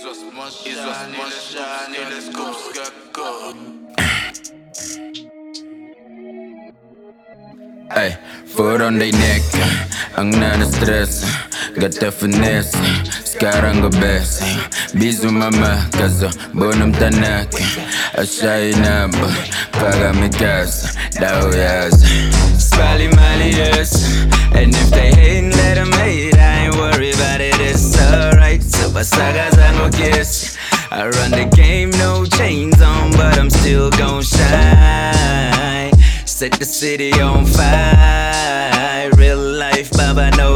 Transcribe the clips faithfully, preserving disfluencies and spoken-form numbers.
Izwa smashani, let's go skakko. Ay, foot on their neck, ang nana-stress, gata finesse, sekarang ngebes, bizu mama, kazo bonum tanak, asyai naba, pagamikas, dauyas, spali malias, and if they hatin', let them hate, I ain't worried about it, it's alright, so basagas I no kiss, I run the game, no chains on, but I'm still gon' shine. Set the city on fire. Real life, baba, no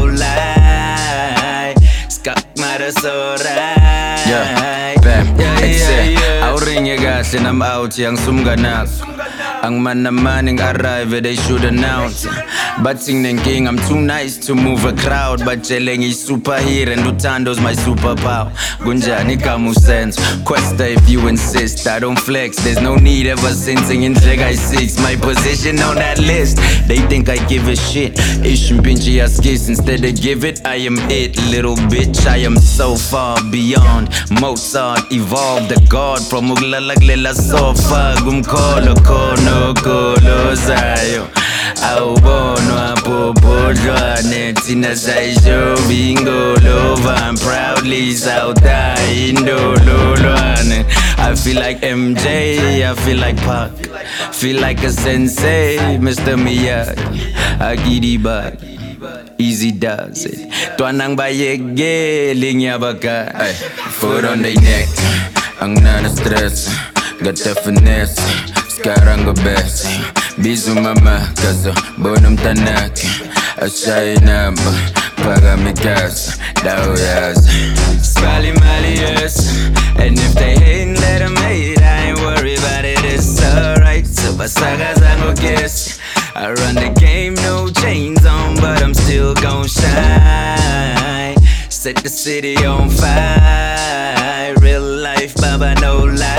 lie. Skak matters alright. Yeah, bam, yeah, yeah, yeah. I'll ring your gas and I'm out, yang sumganak. Ang man naman ang arrive, they should announce. But sing the king, I'm too nice to move a crowd. But Jeleng is super here and Lutando's my superpower. Gunjani kamu sense, Questa if you insist. I don't flex, there's no need ever sensing in Jedi six. My position on that list, they think I give a shit. Ishim pinchi askis, instead they give it, I am it. Little bitch, I am so far beyond Mozart, evolved the god from Uglalaglela sofa. Gumkolo kono kolo zayo. Aubono apopodwane tina saisho bingo lova. I'm proudly South Indololwane. I feel like M J, I feel like Pac, feel like a sensei, Mister Miyagi, Agidi bag, easy does it. Tuanang bayege linya baka. Foot on their neck, ang nana-stress, gata finesse, sekarang ngebes, bizu mama, kazo bonum tanak, asyai naba, pagamikas, dauyas, spali malias, and if they hatin', let them hate, I ain't worried about it, it's alright, so basagas I no kiss, I run the game, no chains on, but I'm still gon' shine. Set the city on fire. Real life, baba, no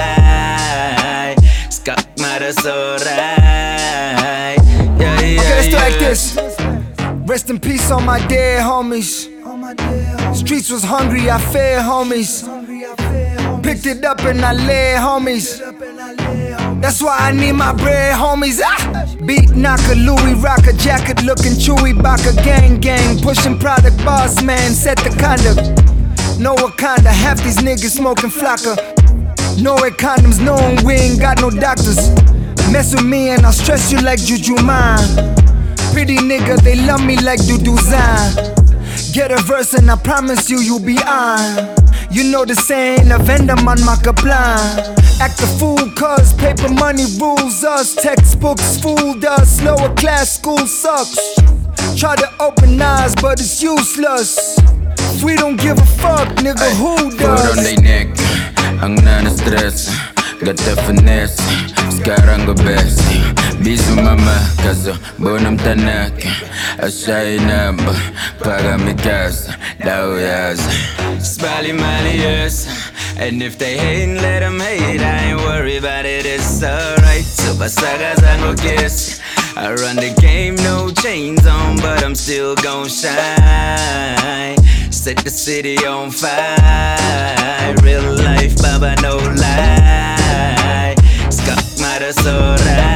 lie. Skak matters alright. Yeah, yeah, okay, let's do yeah. like this. Rest in peace on my dead homies. Streets was hungry, I fed homies. Picked it up and I led homies. That's why I need my bread, homies. Ah! Beat knocker, Louis rocker, jacket looking chewy, baka gang gang, pushing product, boss man, set the conduct. No Wakanda, half these niggas smoking flocka. No way condoms, knowing we ain't got no doctors. Mess with me and I'll stress you like Juju man. Pretty nigga, they love me like Duduzan. Get a verse and I promise you, you'll be on. You know the saying, a vendor man makaplan. Act a fool cause paper money rules us. Textbooks fooled us, lower class school sucks. Try to open eyes but it's useless. If we don't give a fuck, nigga, who does? Foot on their neck, ang nana-stress, gata finesse, sekarang ngebes, bizu mama, kazo bonum tanak, asyai naba, pagamikas, dauyas, spali malias. And if they hatin', let them hate, I ain't worried about it, it's alright, so basagas I no kiss. I run the game, no chains on, but I'm still gon' shine. Set the city on fire. Real life, baba, no lie. Skak matters alright.